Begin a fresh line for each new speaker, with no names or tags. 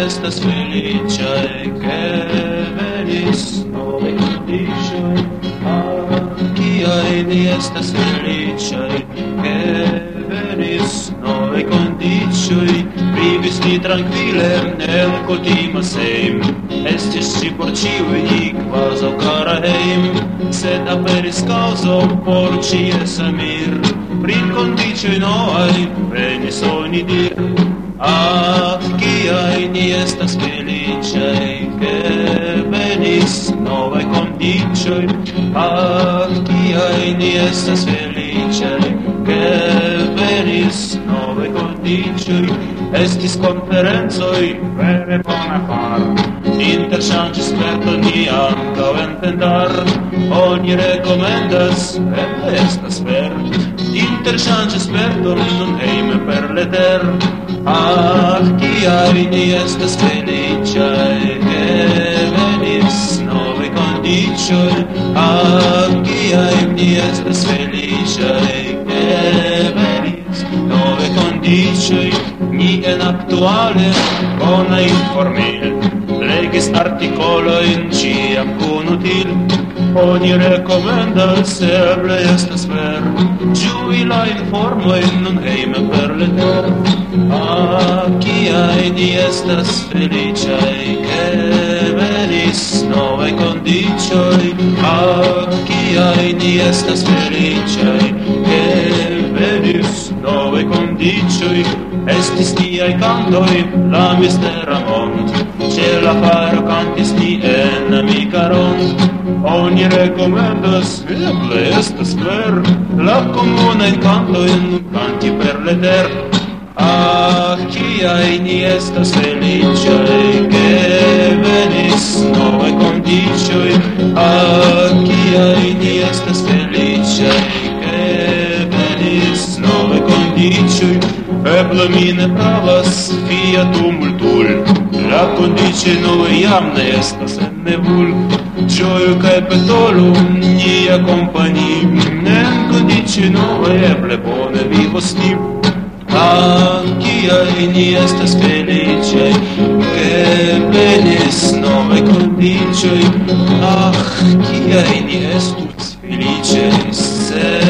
estas feliĉaj, ke venis novaj kondiĉoj. Kiaj ni estas feliĉaj, ke venis novaj kondiĉoj. Vivis ni trankvile en kutima sejm, estis ĝi por ĉiuj kvazaŭ kara hejm, sed aperis kaŭzo por ĉies amir. Pri kondiĉoj novaj venis oni dir. Kiaj ni estas feliĉaj, ke venis novaj kondiĉoj. Kiaj ni estas feliĉaj, ke venis novaj kondiĉoj. Estis konferencoj vere bona far, interŝanĝis sperton ni ankaŭ en Pendar. Oni rekomendas, eble estas ver, interŝanĝi sperton nun hejme per leter. Kiaj ni estas feliĉaj, ke venis novaj kondiĉoj. Kiaj ni estas feliĉaj, ke venis novaj kondiĉoj. Ni en aktuale bona informil legis artikolojn ĉiam kun util. Oni rekomendas, eble estas ver, ĝui la informojn nun hejme per leter. Kiaj ni estas feliĉaj, ke venis novaj kondiĉoj. Kiaj ni estas feliĉaj, ke venis novaj kondiĉoj. Estis tiaj kantoj, la mistera mond, ĉe la faro kantis ni en amika rond. Oni rekomendas, eble estas ver, la komunajn kantojn kanti per leter. Kiaj ni estas feliĉaj, ke venis novaj kondiĉoj. Kiaj ni estas feliĉaj, ke venis novaj kondiĉoj. Eble mi ne pravas, via tumultul, la kondiĉoj novaj jam ne estas en nevul. Ĝoju kaj petolu nia kompani, en kondiĉoj novaj eble bone vivos ni. Kiaj ni estas feliĉaj, ke venis novaj kondiĉoj. Kiaj ni estus feliĉaj, se